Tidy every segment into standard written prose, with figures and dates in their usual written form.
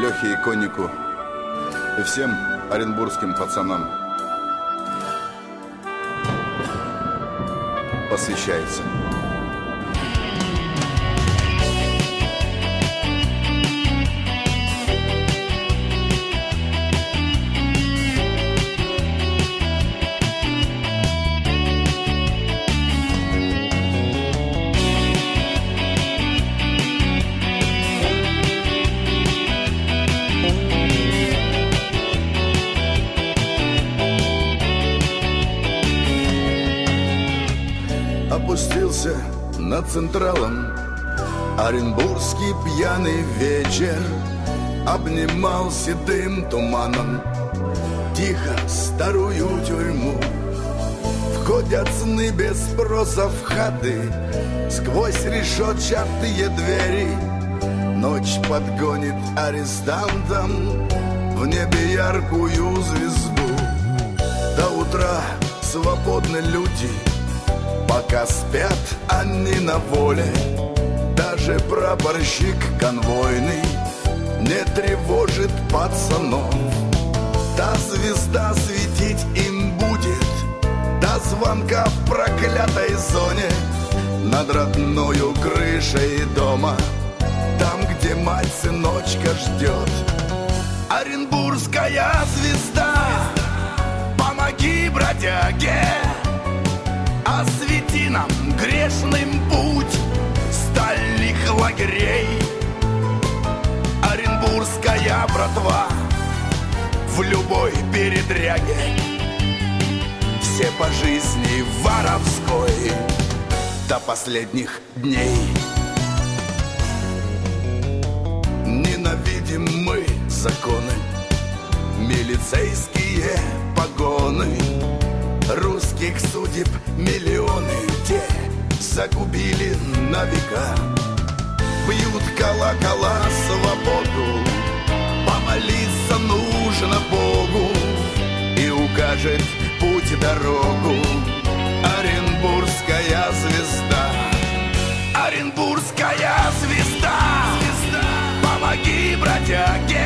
Лехе и Коннику и всем оренбургским пацанам посвящается. Опустился над Централом оренбургский пьяный вечер, обнимал седым туманом тихо старую тюрьму. Входят сны без спроса в хаты, сквозь решетчатые двери. Ночь подгонит арестантам в небе яркую звезду. До утра свободны люди, пока спят они на воле. Даже прапорщик конвойный не тревожит пацанов. Та звезда светить им будет до звонка в проклятой зоне, над родною крышей дома, там, где мать сыночка ждет. Оренбургская звезда, помоги, бродяге, освети нам грешным путь стальных лагерей. Оренбургская братва в любой передряге, все по жизни воровской до последних дней. Ненавидим мы законы, милицейские погоны. Русских судеб миллионы те загубили на века. Бьют колокола свободу, помолиться нужно Богу, и укажет путь дорогу оренбургская звезда. Оренбургская звезда, помоги, бродяге,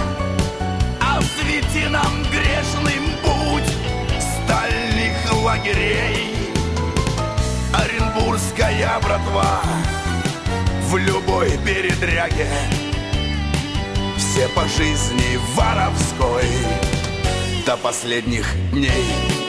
освети нам грешным путь стальных лагерей. Оренбургская братва в любой передряге, все по жизни воровской до последних дней.